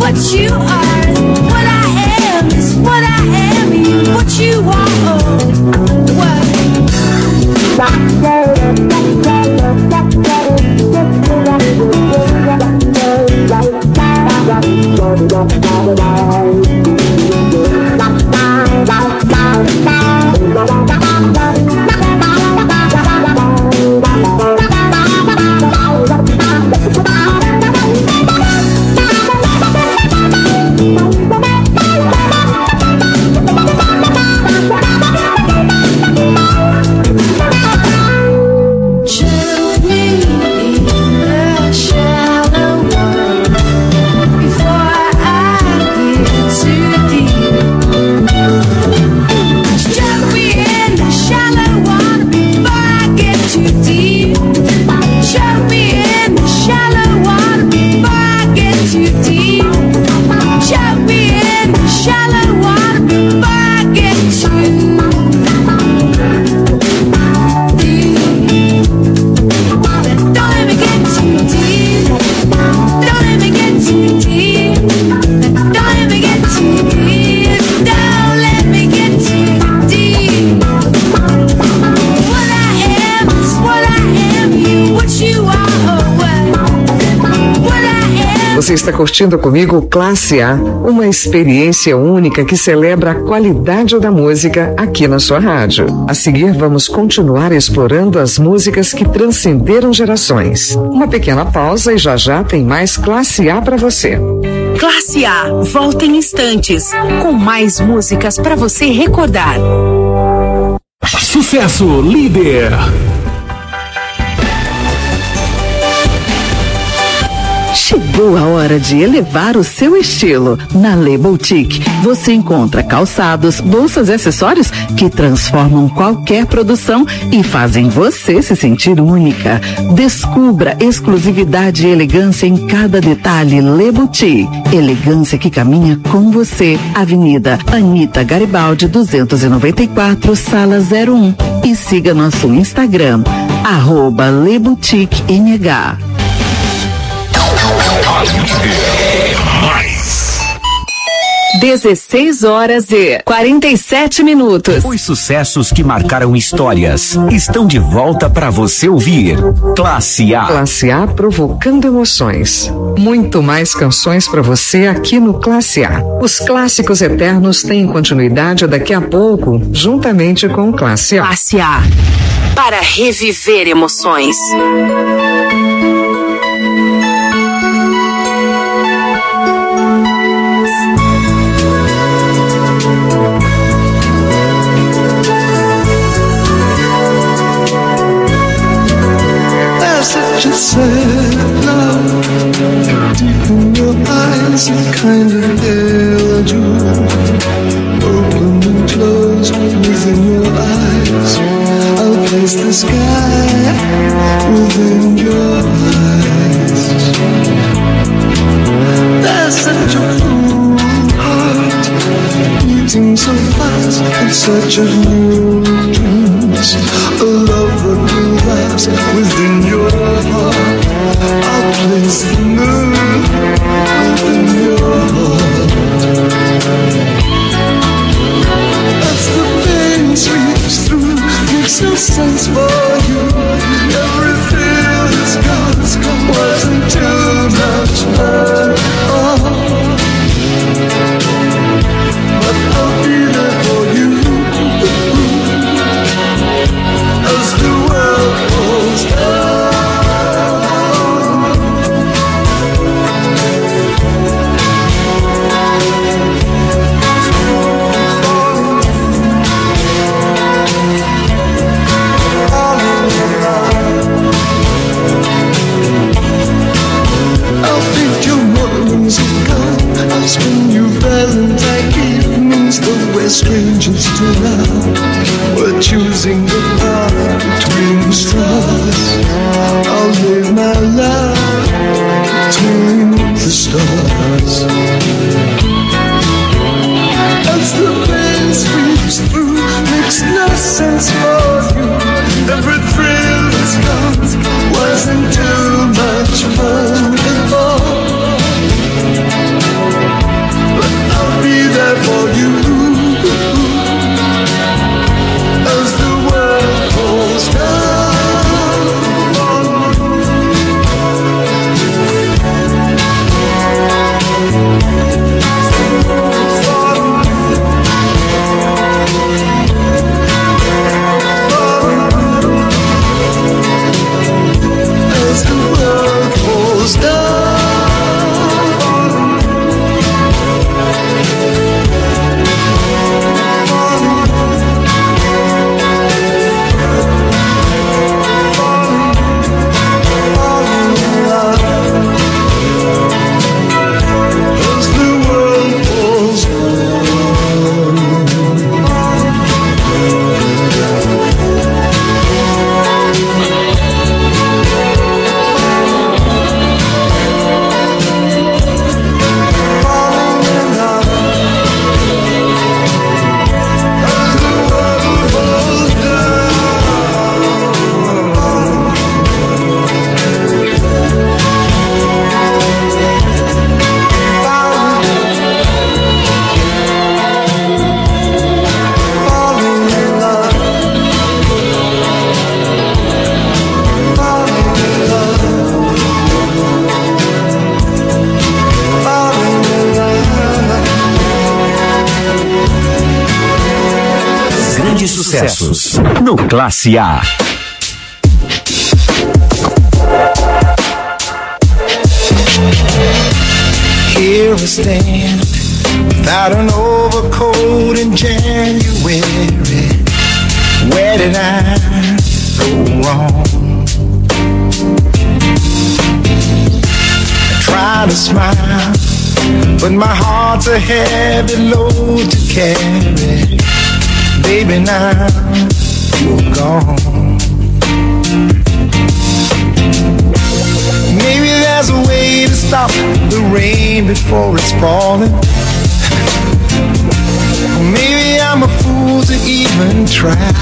what you are. What I am is what I am. You, what you are. Você está curtindo comigo Classe A, uma experiência única que celebra a qualidade da música aqui na sua rádio. A seguir, vamos continuar explorando as músicas que transcenderam gerações. Uma pequena pausa e já já tem mais Classe A para você. Classe A, volta em instantes, com mais músicas para você recordar. Sucesso líder. Chegou a hora de elevar o seu estilo. Na Le Boutique, você encontra calçados, bolsas e acessórios que transformam qualquer produção e fazem você se sentir única. Descubra exclusividade e elegância em cada detalhe. Le Boutique, elegância que caminha com você. Avenida Anita Garibaldi 294, sala 01. E siga nosso Instagram, @LeBoutiqueNH. 16h47. Os sucessos que marcaram histórias estão de volta para você ouvir. Classe A. Classe A provocando emoções. Muito mais canções para você aqui no Classe A. Os clássicos eternos têm continuidade daqui a pouco, juntamente com o Classe A. Classe A, para reviver emoções. Such a sad love, deep in your eyes, a kind of deluge. Open and close within your eyes. I'll place the sky within your eyes. There's such a full heart, beating so fast, and such a new dreams. A love that will last within your heart. I'll place the moon within your heart. As the pain sweeps through, makes no sense for you. Every fear has gone, wasn't too much fun. But I'll be there for you. As the world falls down. I'll paint your mornings of gold. I'll spin you Valentine evenings the way strangers do now. We're choosing the path between the stars. I'll lay my love between the stars. As the pain sweeps through, makes no sense for you. Every thrill is gone, wasn't too much fun at all. sucessos. No Classe A. Here I stand, without an overcoat in January. Where did I go wrong? I try to smile, but my heart's a heavy load to carry. Baby, now you're gone. Maybe there's a way to stop the rain before it's falling. Maybe I'm a fool to even try.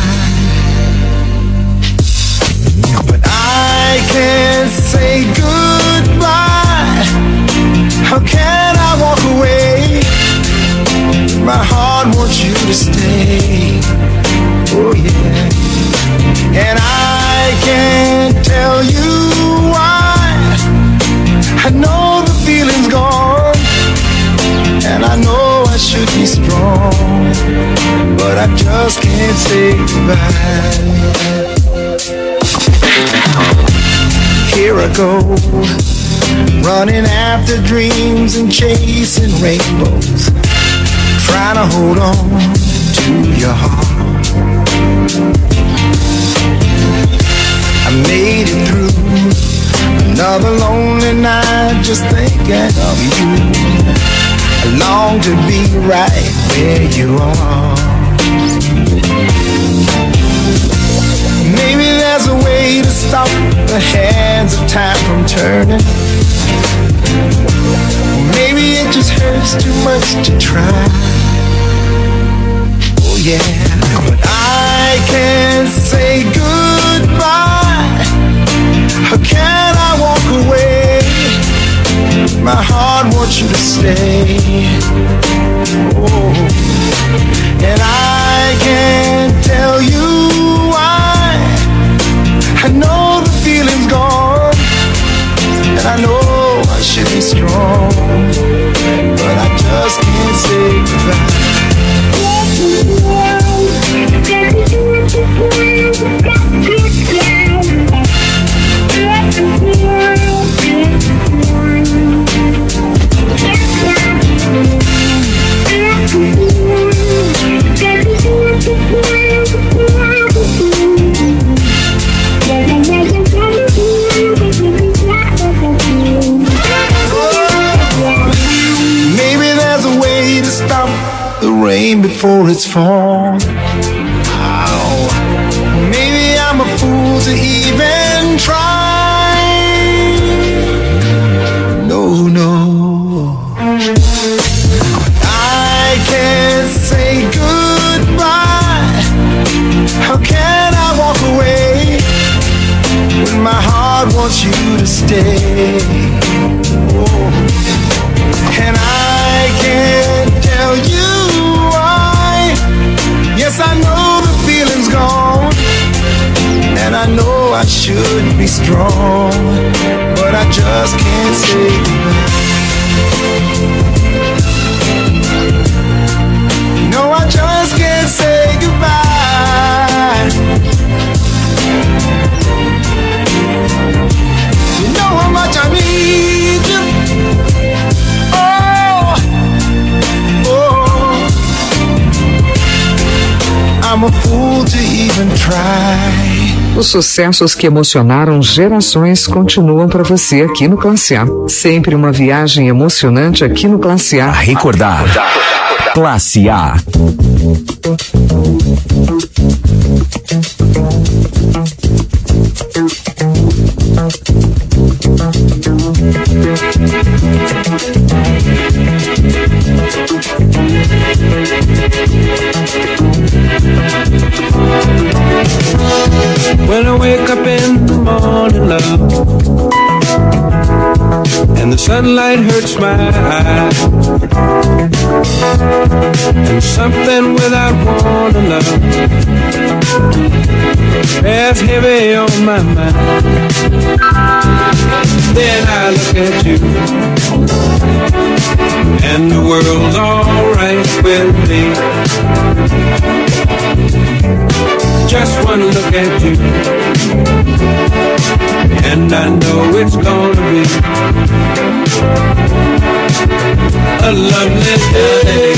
But I can't say goodbye. How can I walk away? My heart wants you to stay. Oh yeah. And I can't tell you why. I know the feeling's gone, and I know I should be strong, but I just can't say goodbye. Here I go, running after dreams and chasing rainbows, trying to hold on to your heart. I made it through another lonely night just thinking of you. I long to be right where you are. Maybe there's a way to stop the hands of time from turning. Maybe it just hurts too much to try. Oh yeah, but I can't say goodbye. How can I walk away? My heart wants you to stay. Oh, and I can't tell you why. I know the feeling's gone, and I know I should be strong, but I just can't say goodbye. Maybe there's a way to stop the rain before it's fallen. Oh, maybe I'm a fool to even try. No, no, I can't say goodbye. How can I walk away when my heart wants you to stay? Oh, and I can't tell you why. Yes, I know the feeling's gone, and I know I should be strong, but I just can't say goodbye. No, I just can't say goodbye. You know how much I need you. Oh, oh, I'm a fool to even try. Os sucessos que emocionaram gerações continuam para você aqui no Classe A. Sempre uma viagem emocionante aqui no Classe A. A recordar. Classe A. When I wake up in the morning, love, and the sunlight hurts my eyes, and something without warning, love, bears heavy on my mind. Then I look at you, and the world's alright with me. Just one look at you, and I know it's gonna be a lovely day.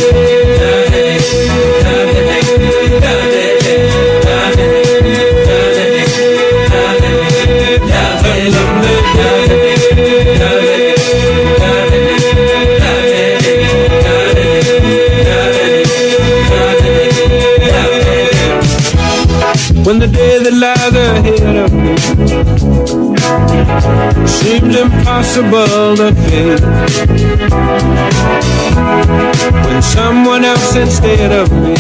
When the day that lies ahead of me seems impossible to face, when someone else instead of me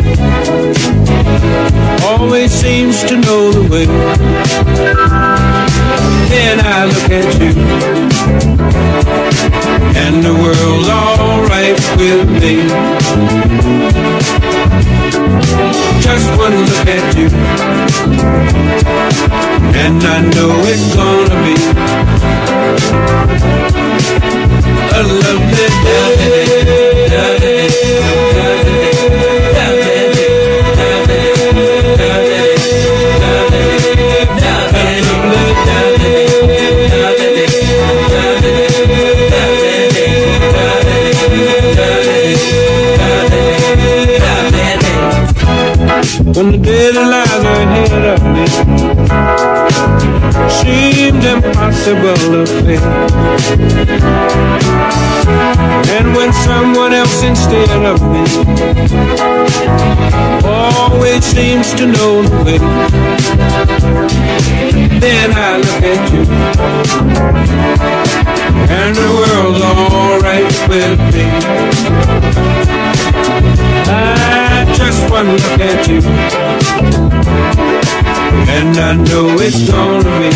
always seems to know the way, then I look at you and the world's alright with me. Just one look at you, and I know it's gonna be a lovely day. When the day that lies ahead of me seems impossible to face, and when someone else instead of me always seems to know the way, then I look at you and the world's alright with me. Just one look at you, and I know it's gonna be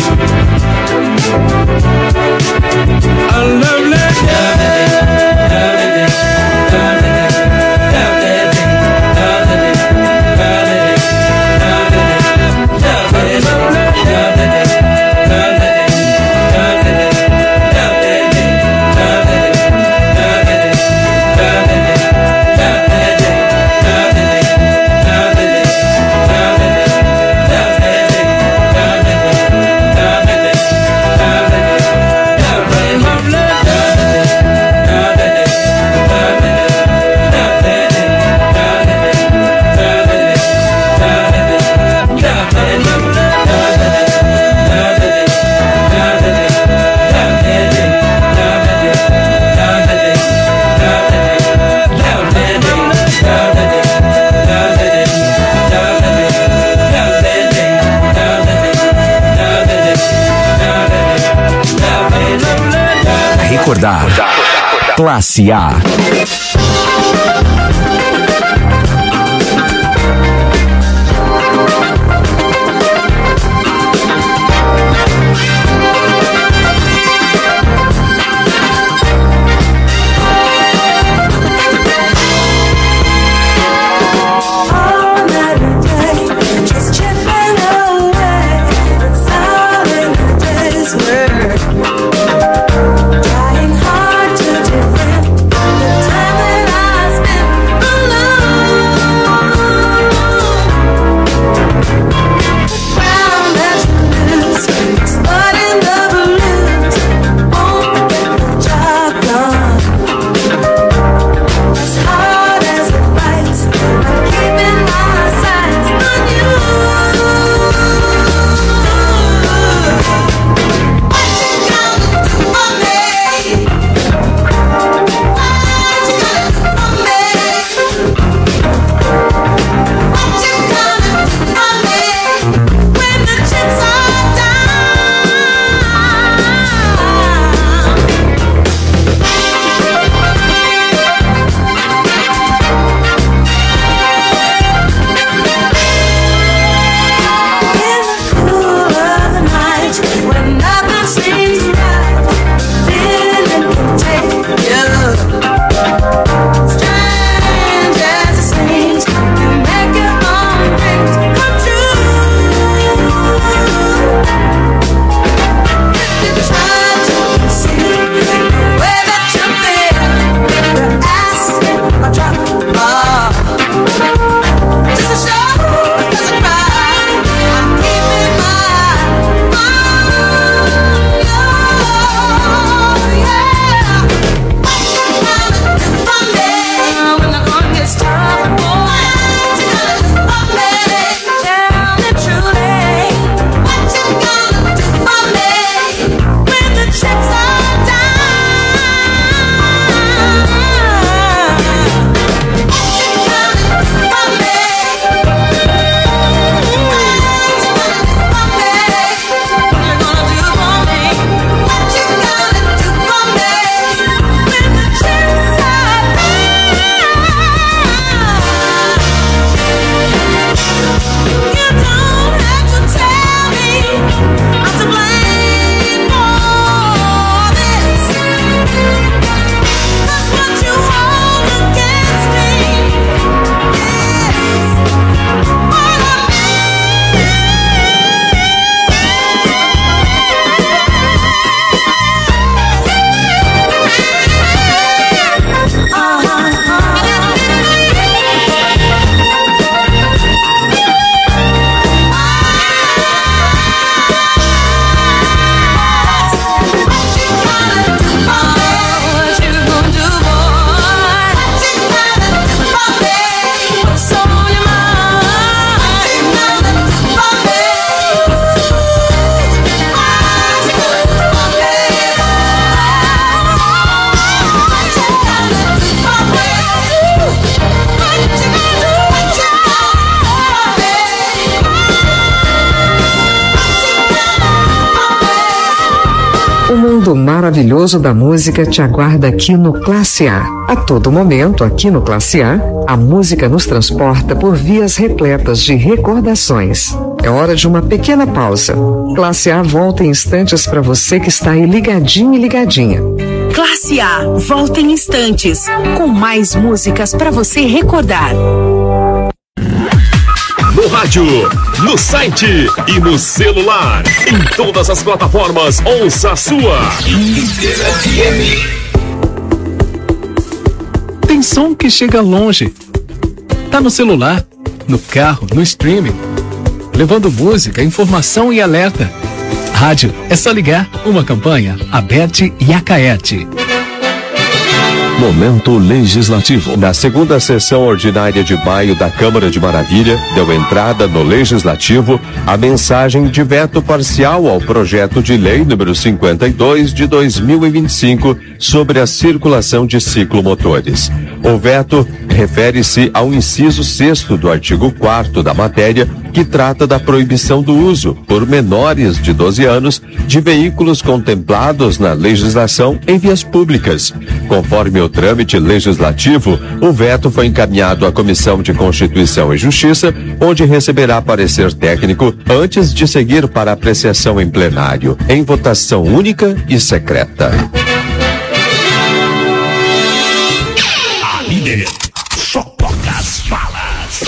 a lovely day. Recordar. Classe A. Trying hard to defend the time that I mundo maravilhoso da música te aguarda aqui no Classe A. A todo momento, aqui no Classe A música nos transporta por vias repletas de recordações. É hora de uma pequena pausa. Classe A volta em instantes para você que está aí ligadinho e ligadinha. Classe A, volta em instantes, com mais músicas para você recordar. No rádio, no site e no celular. Em todas as plataformas, ouça a sua Tem som que chega longe. Tá no celular, no carro, no streaming, levando música, informação e alerta. Rádio, é só ligar. Uma campanha, Aberte e Acaete. Momento legislativo. Na segunda sessão ordinária de maio da Câmara de Maravilha, deu entrada no Legislativo a mensagem de veto parcial ao projeto de lei número 52 de 2025 sobre a circulação de ciclomotores. O veto refere-se ao inciso 6º do artigo 4º da matéria, que trata da proibição do uso, por menores de 12 anos, de veículos contemplados na legislação em vias públicas. Conforme o trâmite legislativo, o veto foi encaminhado à Comissão de Constituição e Justiça, onde receberá parecer técnico antes de seguir para apreciação em plenário, em votação única e secreta. A líder só toca as balas.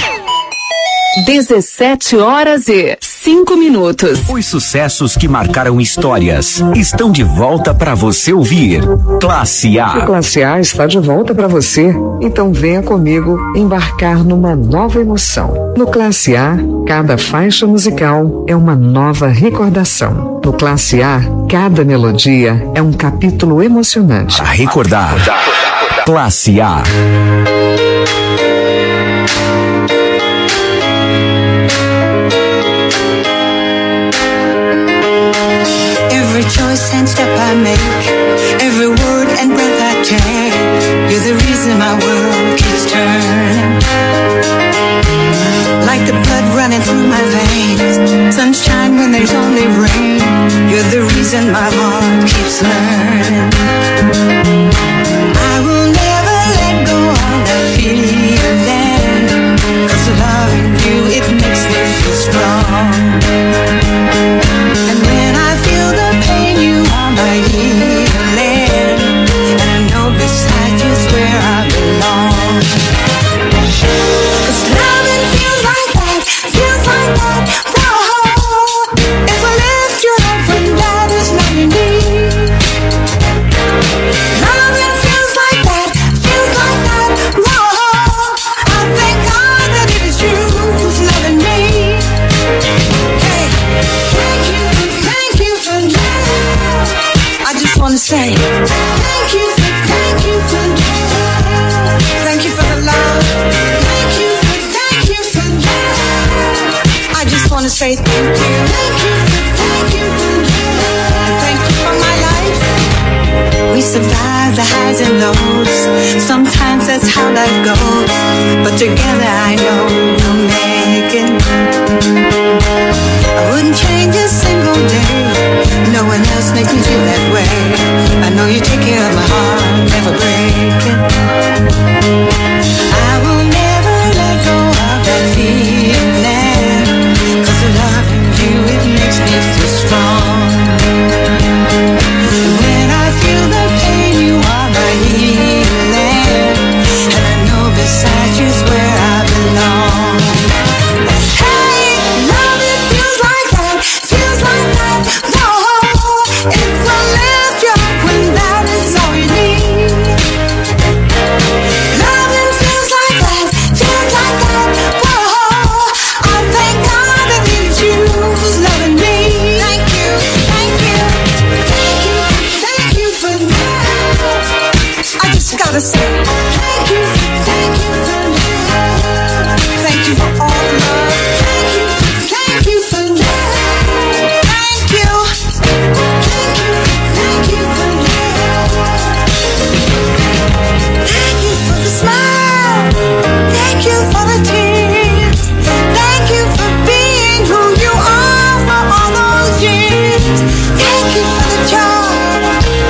17h05. Os sucessos que marcaram histórias estão de volta para você ouvir. Classe A. O Classe A está de volta para você. Então venha comigo embarcar numa nova emoção. No Classe A, cada faixa musical é uma nova recordação. No Classe A, cada melodia é um capítulo emocionante. A recordar. Classe A. Every choice and step I make, every word and breath I take, you're the reason my world keeps turning. Like the blood running through my veins, sunshine when there's only rain, you're the reason my heart keeps learning. I will never let go of that feeling, 'cause loving you, it makes me feel strong. And when I feel the pain, you are my healing, and I know beside you's where I belong. 'Cause loving feels like that, whoa. If I lift you up when that is not in me. Loving feels like that, whoa. I thank God that it is you who's loving me. Hey, thank you for love. I just wanna say thank you for love. Thank you for the love. Thank you for love. I just wanna say thank you. Thank you for love. Thank you for my life. We survive the highs and lows. Sometimes that's how life goes, but together I know we'll make it. I wouldn't change a single day. No one else makes me feel that way. I know you take care of my heart, never break it. I will never let go of that feeling, 'cause loving you, it makes me feel strong. When I feel the pain, you are my healing, and I know beside you's where I belong. Hey, love, it feels like that, whoa. If I lift you up when that is all you need. Loving feels like that, whoa. I thank God that it's you who's loving me. Thank you for love. I just gotta say thank you for love. Thank you for all the love. Thank you for love. Thank you for love. Thank you for the smile. Thank you for the tears. Thank you for being who you are for all those years. Thank you for the joy.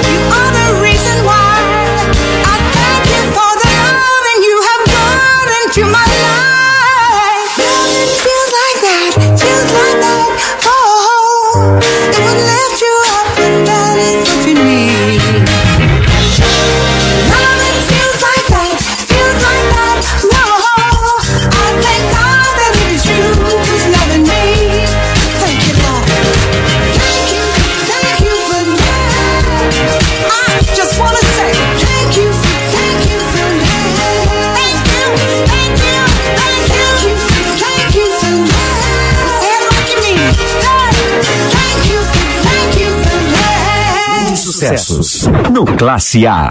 sucessos no Classe A.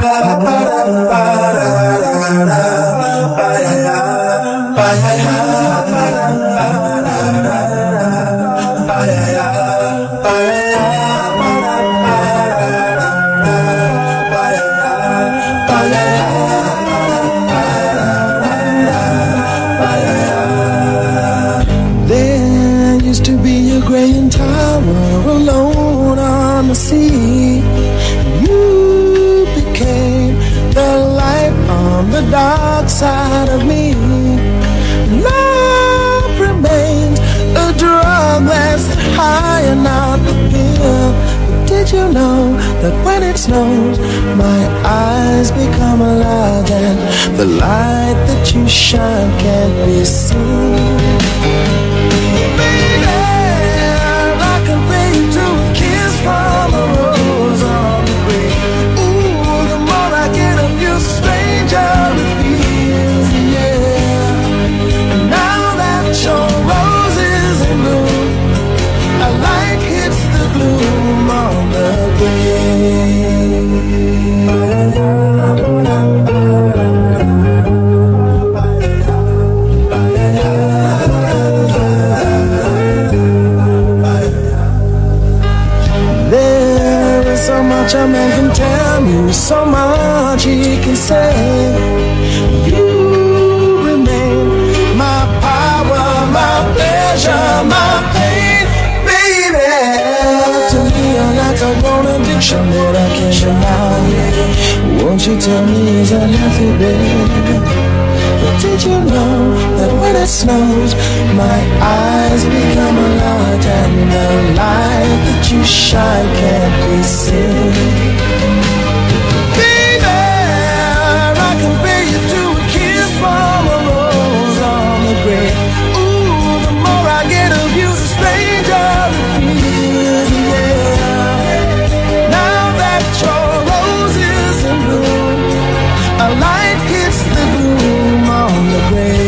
Sea, you became the light on the dark side of me. Love remains a drug that's high and not the pill. But did you know that when it snows, my eyes become alive and the light that you shine can't be seen? From a rose on the grave. Ooh, the more I get of you, stranger it feels, yeah. And now that your rose is in bloom, a light hits the gloom on the so much a man can tell me, so much he can say. You remain my power, my pleasure, my pain, baby. To me you're like a grown addiction that I can't deny. Won't you tell me is that healthy, baby? But did you know that when it snows, my eyes become a light and the light that you shine can't be seen? Baby, I compare you to a kiss from a rose on the grave. Ooh, the more I get of you, the stranger it feels, yeah. Now that your rose is in bloom, a light hits the gloom on the grave.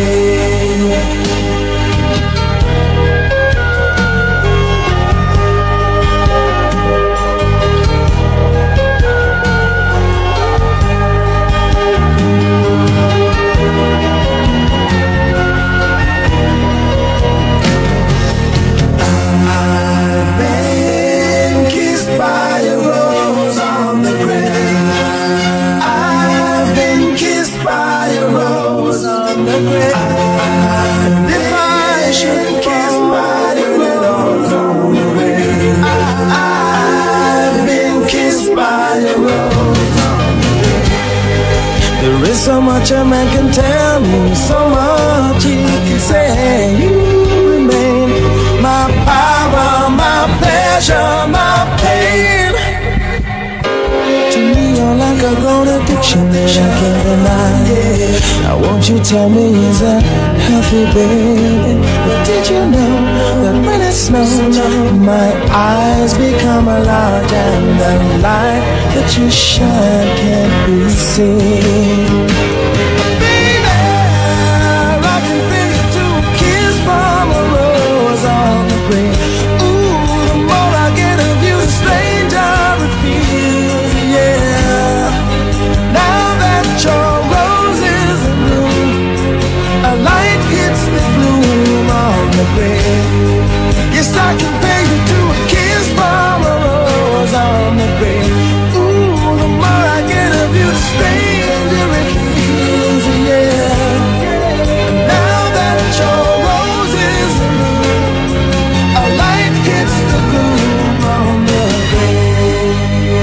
I've been kissed by a rose on the grave. I've been kissed by a rose on the grave. And if I should be kissed by a rose on the grave, I've been kissed by a rose on the grave. There is so much a man can tell me, so much he can say. You remain my power, my pleasure, my pain. To me you're like a grown addiction that I can't deny. Now won't you tell me is that healthy, baby? But did you know that when it snows, my eyes become a light and the light that you shine can't be seen? Baby, I can feel you to a kiss from a rose on the grave. Ooh, the more I get of you, the stranger it feels, yeah. Now that your rose is in bloom, a light hits the gloom on the grave. Yes, I can pay you to a kiss from a rose on the grave. Ooh, the more I get of you, the stranger it feels, yeah. Now that your rose is in bloom, a light hits the gloom on the grave.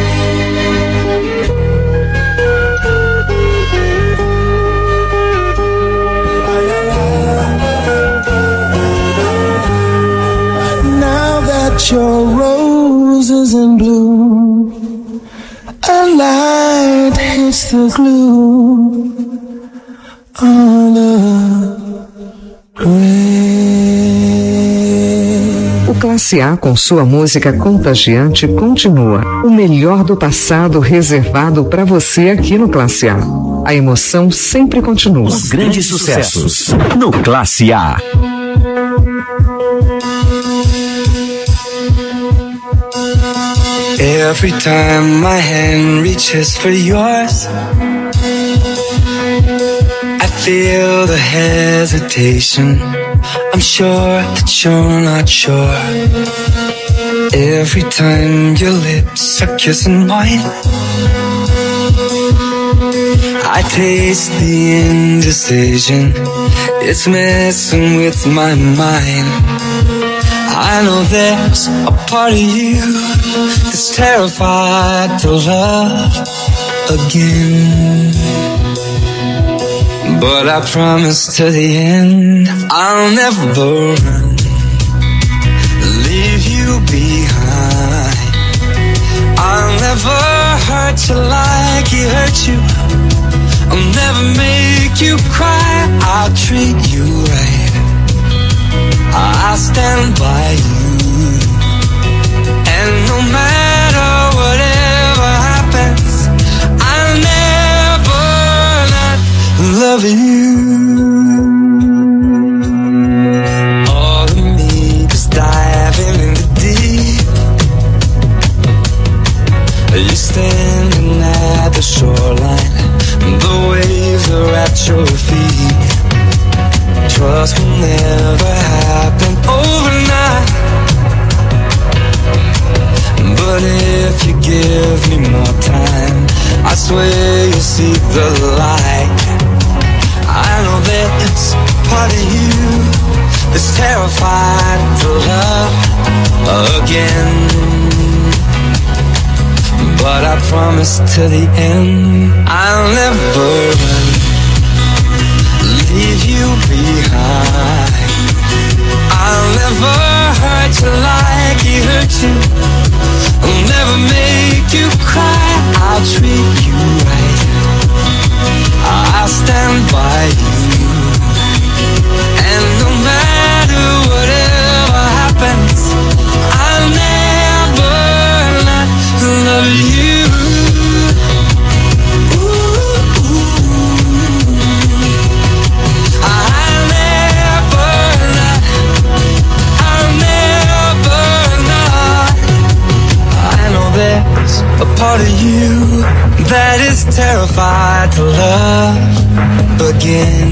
Now that your rose is in bloom, a light hits the gloom on the grave. O Classe A, com sua música contagiante, continua. O melhor do passado reservado para você aqui no Classe A. A emoção sempre continua. Os grandes sucessos no Classe A. Every time my hand reaches for yours, I feel the hesitation. I'm sure that you're not sure. Every time your lips are kissing mine, I taste the indecision. It's messing with my mind. I know there's a part of you that's terrified to love again. But I promise to the end, I'll never run, leave you behind. I'll never hurt you like he hurt you. I'll never make you cry. I'll treat you right. I'll stand by you. And no matter whatever happens, I'll never not love you. All of me is diving in the deep. You're standing at the shoreline, the waves are at your feet. Trust will never happen overnight, but if you give me more time, I swear you'll see the light. I know there's part of you that's terrified to love again, but I promise to the end, I'll never run, leave you behind. I'll never hurt you like he hurt you. I'll never make you cry. I'll treat you right. I'll stand by you. And no matter whatever happens, I'll never not love you. A part of you that is terrified to love again,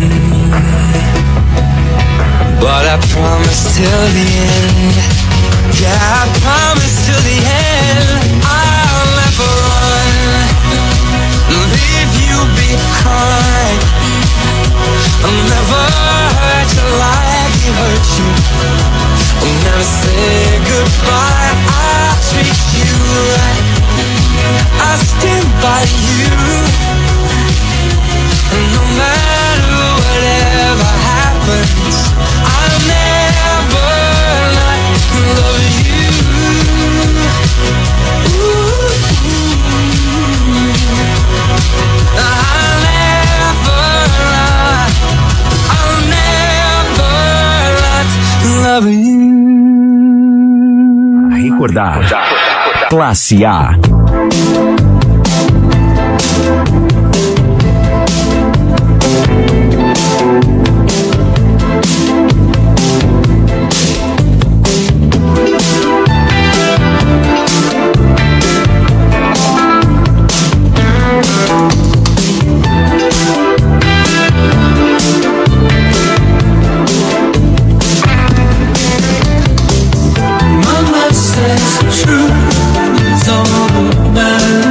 but I promise till the end. Yeah, I promise till the end, I'll never run, leave you behind. I'll never hurt you like he hurt you. I'll never say goodbye. I'll treat you right. I'll stand by you. And no matter whatever happens, I'll never not love you. I'll never not love you. Recordar. Classe A. Mama says the truth is all that matters.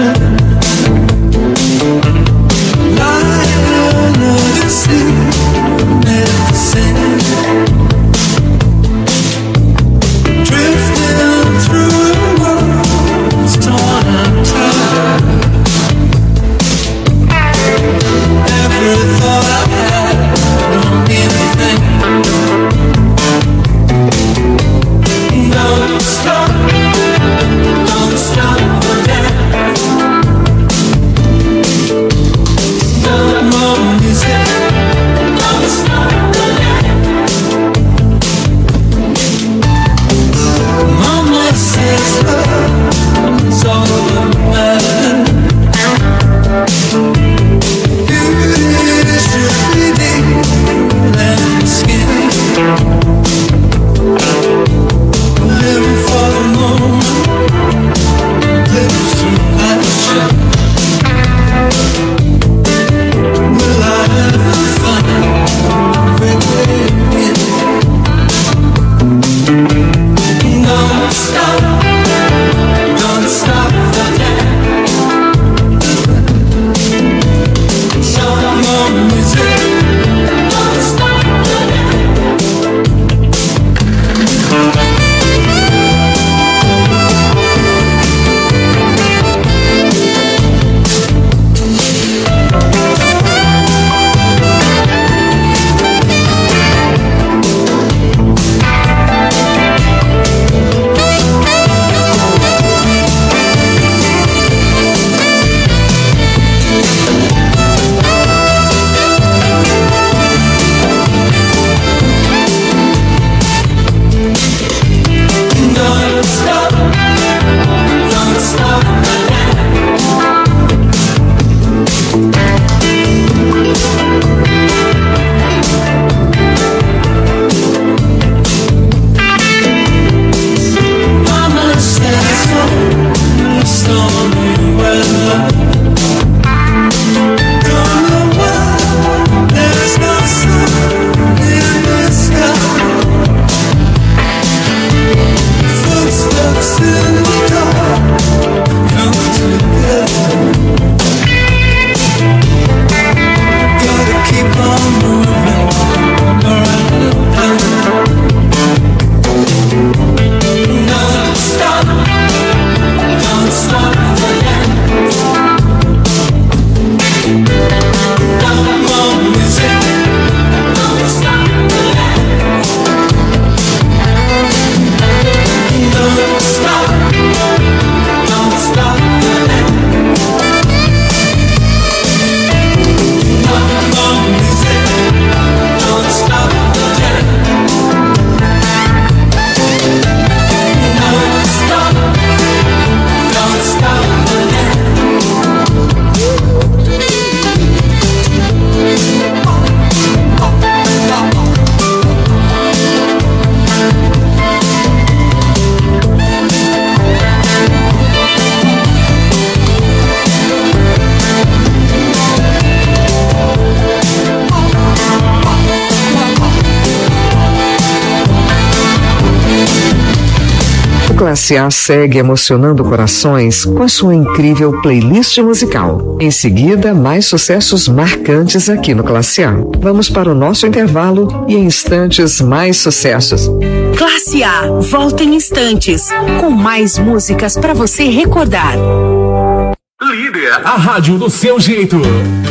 Classe A segue emocionando corações com a sua incrível playlist musical. Em seguida, mais sucessos marcantes aqui no Classe A. Vamos para o nosso intervalo e em instantes mais sucessos. Classe A, volta em instantes, com mais músicas para você recordar. Líder, a rádio do seu jeito.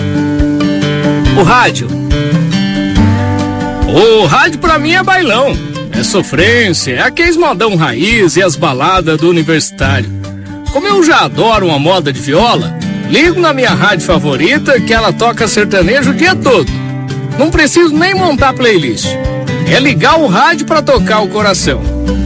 O rádio pra mim é bailão, é sofrência, é aqueles modão raiz e as baladas do universitário. Como eu já adoro uma moda de viola, ligo na minha rádio favorita que ela toca sertanejo o dia todo. Não preciso nem montar playlist, é ligar o rádio pra tocar o coração.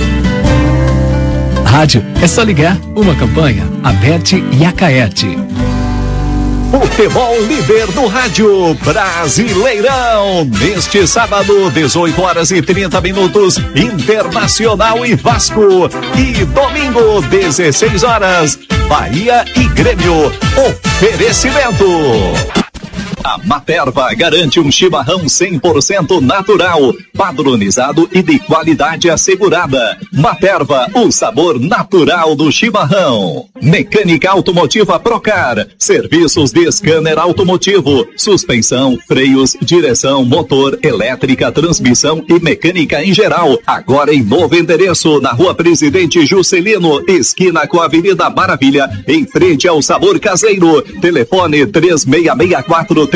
Rádio é só ligar, uma campanha, Aberte e Acaete. Futebol líder no rádio Brasileirão. Neste sábado, 18h30, Internacional e Vasco. E domingo, 16h, Bahia e Grêmio. Oferecimento. A Materva garante um chimarrão 100% natural, padronizado e de qualidade assegurada. Materva, o sabor natural do chimarrão. Mecânica Automotiva Procar, serviços de scanner automotivo, suspensão, freios, direção, motor, elétrica, transmissão e mecânica em geral. Agora em novo endereço, na Rua Presidente Juscelino, esquina com a Avenida Maravilha, em frente ao Sabor Caseiro. Telefone 3664-3107.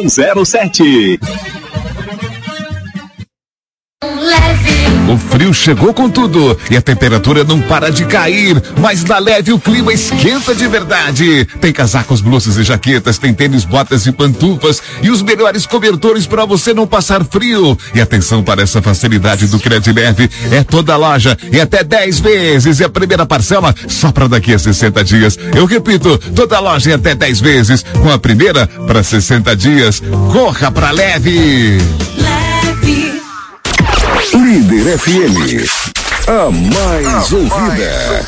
O frio chegou com tudo e a temperatura não para de cair, mas na Leve o clima esquenta de verdade. Tem casacos, blusas e jaquetas, tem tênis, botas e pantufas e os melhores cobertores para você não passar frio. E atenção para essa facilidade do Credileve, é toda loja e até 10 vezes e a primeira parcela só para daqui a 60 dias. Eu repito, toda loja e até 10 vezes, com a primeira para 60 dias. Corra pra Leve! Líder FM, a mais ouvida.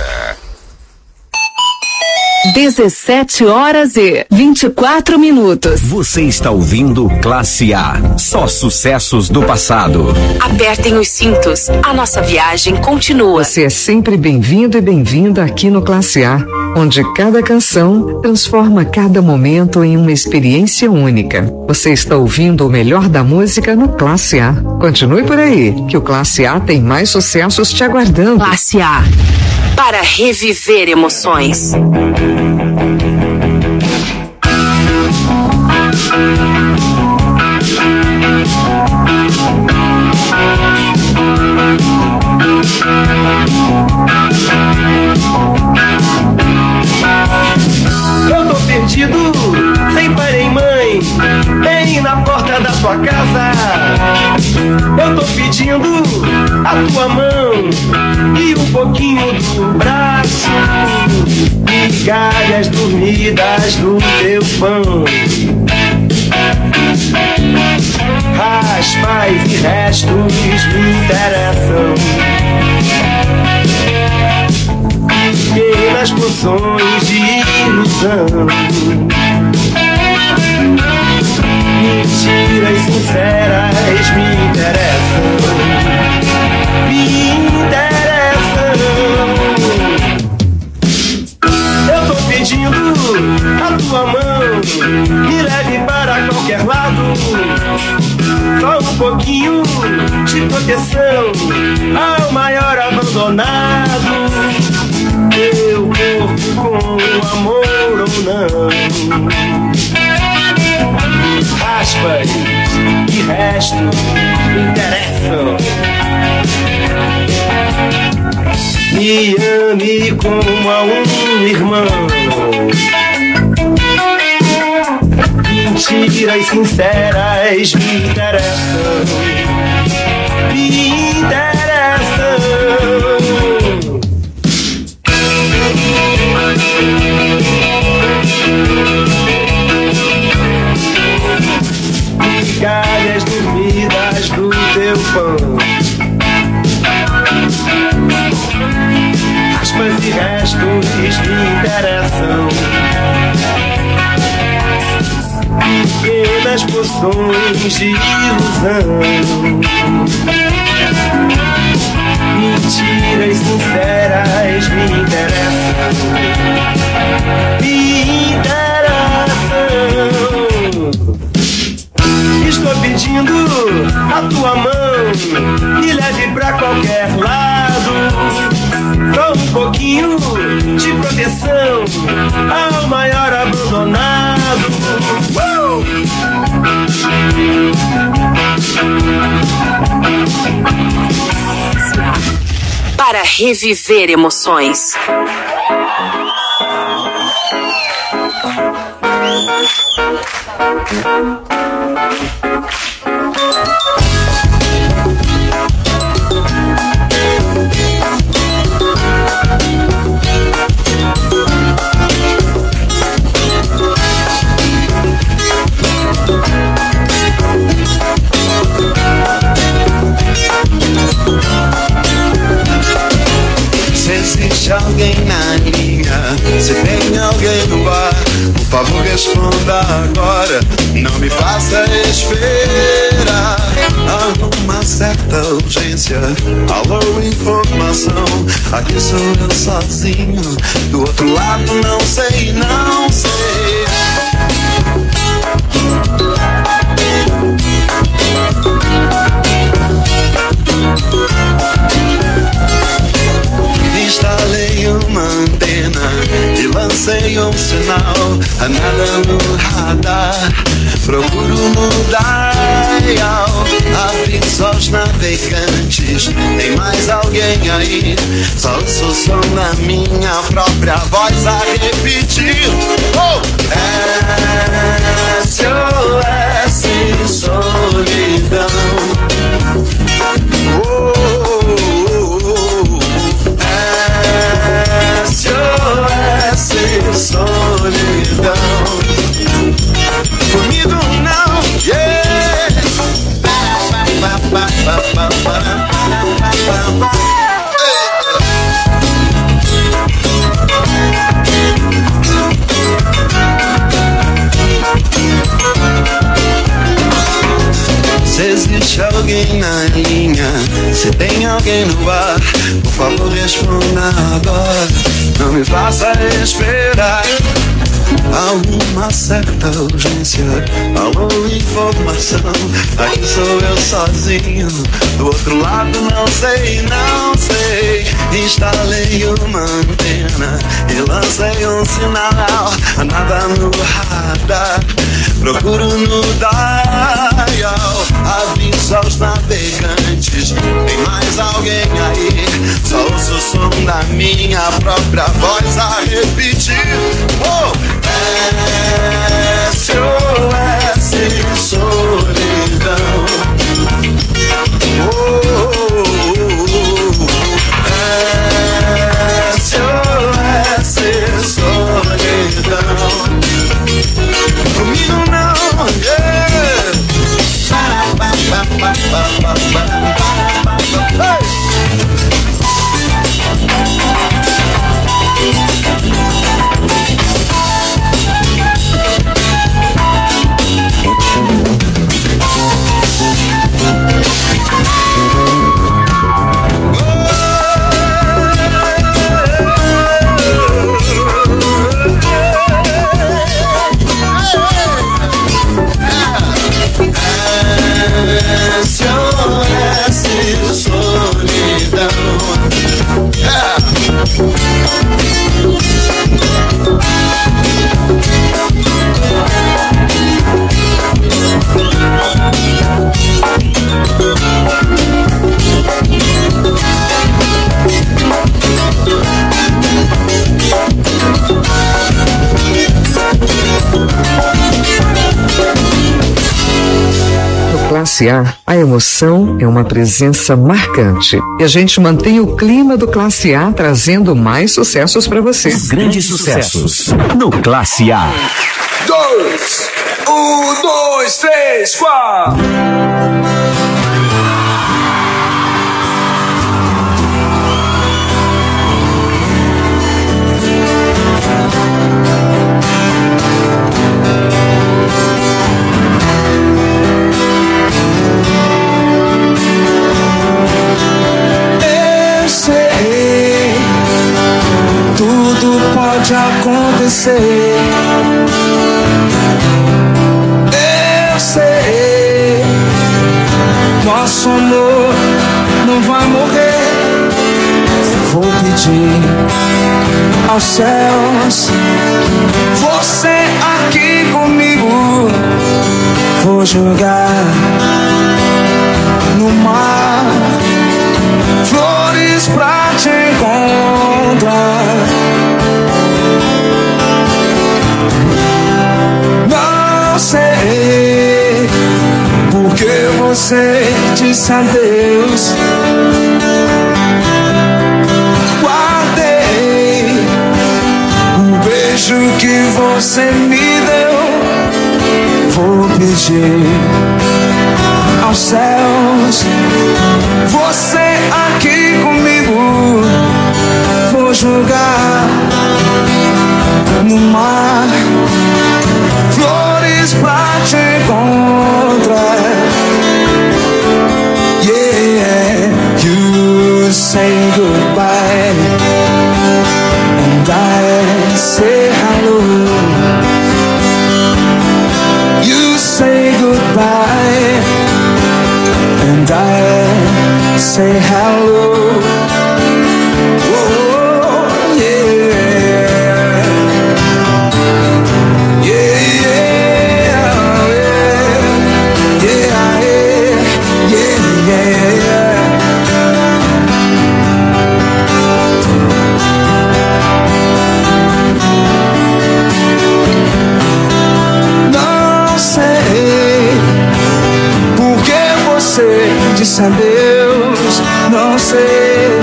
17h24. Você está ouvindo Classe A, só sucessos do passado. Apertem os cintos, a nossa viagem continua. Você é sempre bem-vindo e bem-vinda aqui no Classe A, onde cada canção transforma cada momento em uma experiência única. Você está ouvindo o melhor da música no Classe A. Continue por aí, que o Classe A tem mais sucessos te aguardando. Classe A, para reviver emoções. Eu tô perdido, sem pai nem mãe, bem na porta da tua casa. Eu tô pedindo a tua mão e um pouquinho do braço, migalhas dormidas do teu pão, raspas e restos me interessam, pequenas porções de ilusão, mentiras sinceras me interessam, me interessam. Eu tô pedindo a tua mão, me leve para qualquer lado, só um pouquinho de proteção ao maior abandonado. Meu corpo com amor ou não, aspas e resto me interessam. Me ame como a um irmão, mentiras sinceras me interessam, me interessam. Migalhas dormidas do teu pão, aspas e restos me interessam, pequenas porções de ilusão, Mentiras sinceras me interessam. Me interessam. Estou pedindo a tua mão, me leve pra qualquer lado. Com um pouquinho de proteção ao maior abandonado. Para reviver emoções. Se existe alguém na linha, se tem alguém no ar, por favor responda agora, não me faça esperar. Há uma certa urgência, alô, informação, aqui sou eu sozinho, do outro lado não sei, não sei. Instalei uma antena e lancei um sinal, a nada no radar, procuro mudar. Aviso aos navegantes, tem mais alguém aí? Só ouço o som da minha própria voz a repetir. SOS solidão. SOS solidão. Comigo não, yeah. Se existe alguém na linha, se tem alguém no ar, por favor responda agora, não me faça esperar. Há uma certa urgência, alô, informação, aqui sou eu sozinho, do outro lado não sei, não sei. Instalei uma antena e lancei um sinal, nada no radar, procuro no dial. Aviso aos navegantes, tem mais alguém aí? Só ouço o som da minha própria voz a repetir. SOS solidão. SOS solidão. Comigo não, yeah. SOS solidão. Classe A emoção é uma presença marcante. E a gente mantém o clima do Classe A trazendo mais sucessos para você. Os grandes sucessos no Classe A. 2, 1, 2, 3, 4. pode acontecer. Eu sei, nosso amor não vai morrer. Vou pedir aos céus, você aqui comigo. Vou jogar no mar flores pra te encontrar. Não sei porque você disse adeus. Guardei o beijo que você me deu. Vou pedir aos céus, você aqui comigo. Vou jogar no mar flores pra te encontrar. Yeah, you say goodbye and I say hello. You say goodbye and I say hello. Oh, yeah. Yeah, yeah, yeah, yeah, yeah, yeah. Não sei porque você disse adeus. Não sei.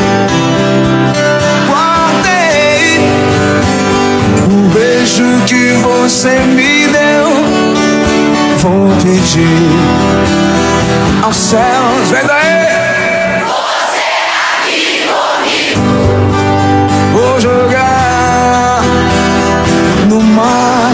Guardei o beijo que você me deu. Vou pedir aos céus. Vem daí! Você aqui comigo. Vou jogar no mar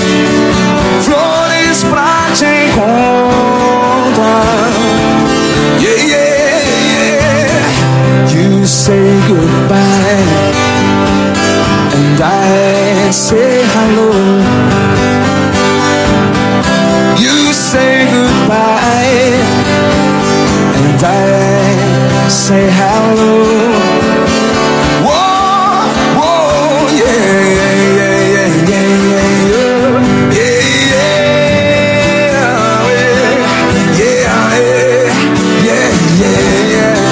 flores pra te encontrar. Yeah, yeah, yeah. You say goodbye and I say hello. You say goodbye and I say hello. Whoa, whoa, yeah, yeah, yeah, yeah, yeah, yeah, yeah, yeah, yeah.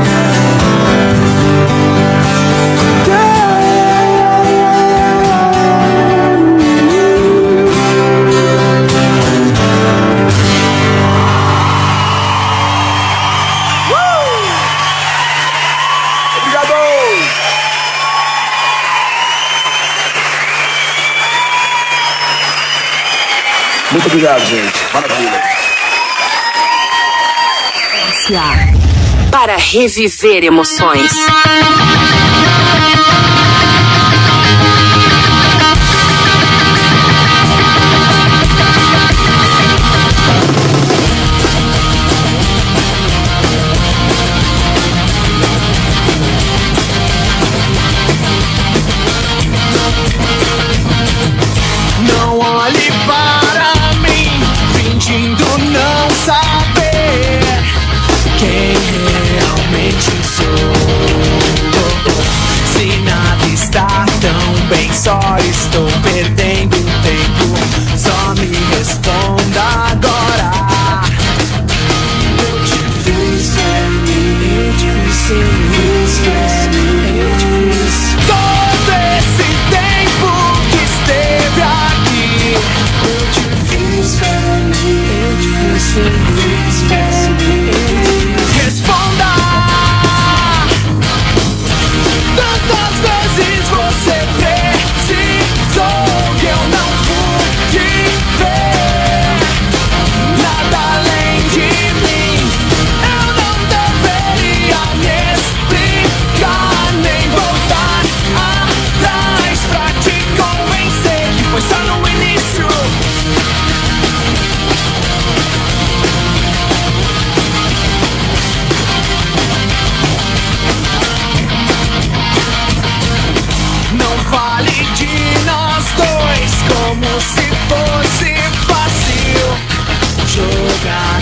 Muito obrigado, gente. Maravilha. Para reviver emoções. Não olhe para mim, fingindo não saber quem realmente sou.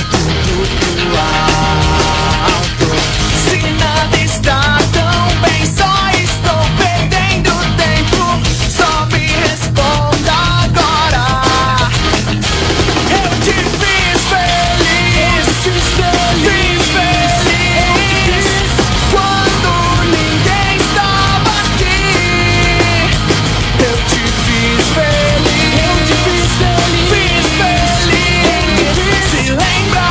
tudo alto. Se nada está tão bem, só estou perdendo tempo. Só me responda agora. Eu te fiz feliz, fiz feliz quando ninguém estava aqui. Eu te fiz feliz, fiz feliz. Se lembra?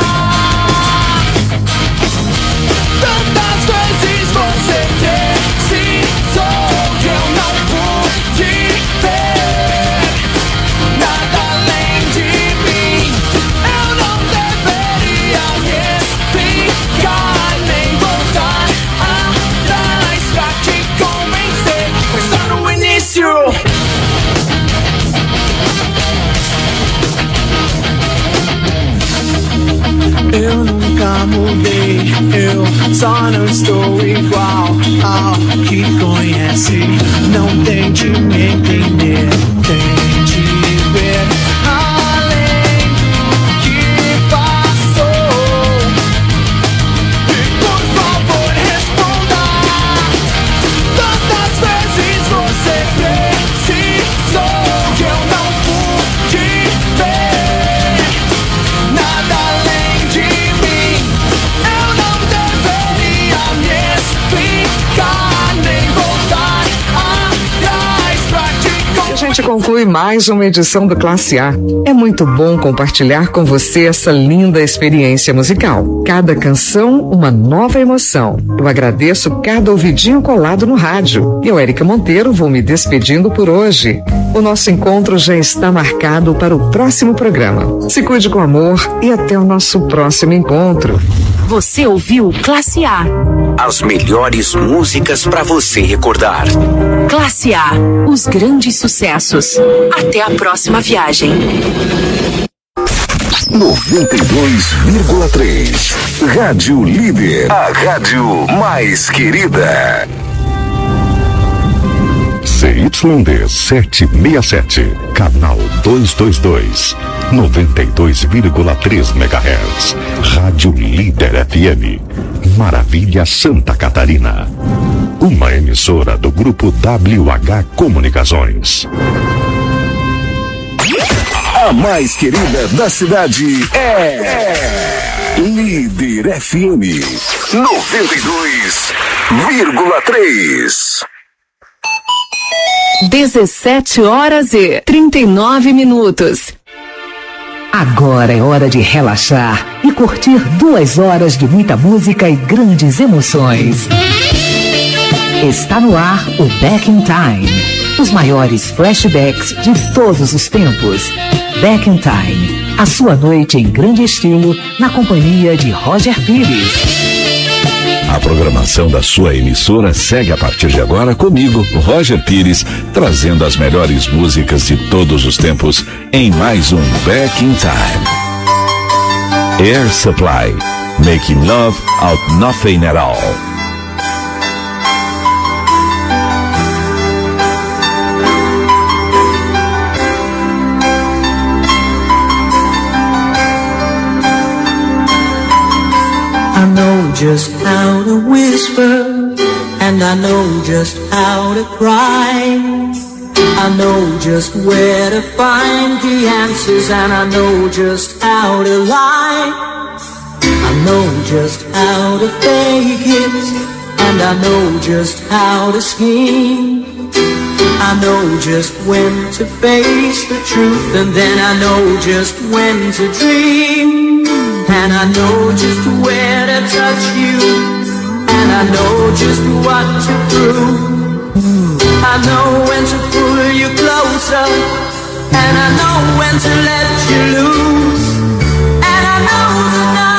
Tantas vezes você precisou que eu não pude ver nada além de mim. Eu não deveria me explicar nem voltar atrás pra te convencer. Foi só no início. Eu nunca mudei, eu só não estou igual ao que conhece. Não tente me entender, tente ver além do que passou. E por favor responda. Tantas vezes você precisou que eu não pude ver nada além de mim. Eu não deveria me explicar nem voltar atrás pra te E a gente conclui mais uma edição do Classe A. É muito bom compartilhar com você essa linda experiência musical. Cada canção, uma nova emoção. Eu agradeço cada ouvidinho colado no rádio. Eu, Érica Monteiro, vou me despedindo por hoje. O nosso encontro já está marcado para o próximo programa. Se cuide com amor e até o nosso próximo encontro. Você ouviu Classe A. As melhores músicas para você recordar. Classe A, os grandes sucessos. Até a próxima viagem. 92,3. Rádio Líder. A rádio mais querida. CYD 767, canal 222, 92,3 MHz. Rádio Líder FM, Maravilha, Santa Catarina. Uma emissora do grupo WH Comunicações. A mais querida da cidade é Líder FM 92,3. 17h39. Agora é hora de relaxar e curtir 2 horas de muita música e grandes emoções. Está no ar o Back in Time. Os maiores flashbacks de todos os tempos. Back in Time. A sua noite em grande estilo na companhia de Roger Pires. A programação da sua emissora segue a partir de agora comigo, Roger Pires, trazendo as melhores músicas de todos os tempos em mais um Back in Time. Air Supply, Making Love Out Nothing at All. I know just how to whisper, and I know just how to cry. I know just where to find the answers, and I know just how to lie. I know just how to fake it, and I know just how to scheme. I know just when to face the truth, and then I know just when to dream. And I know just where to touch you, and I know just what to prove. I know when to pull you closer, and I know when to let you loose. And I know the night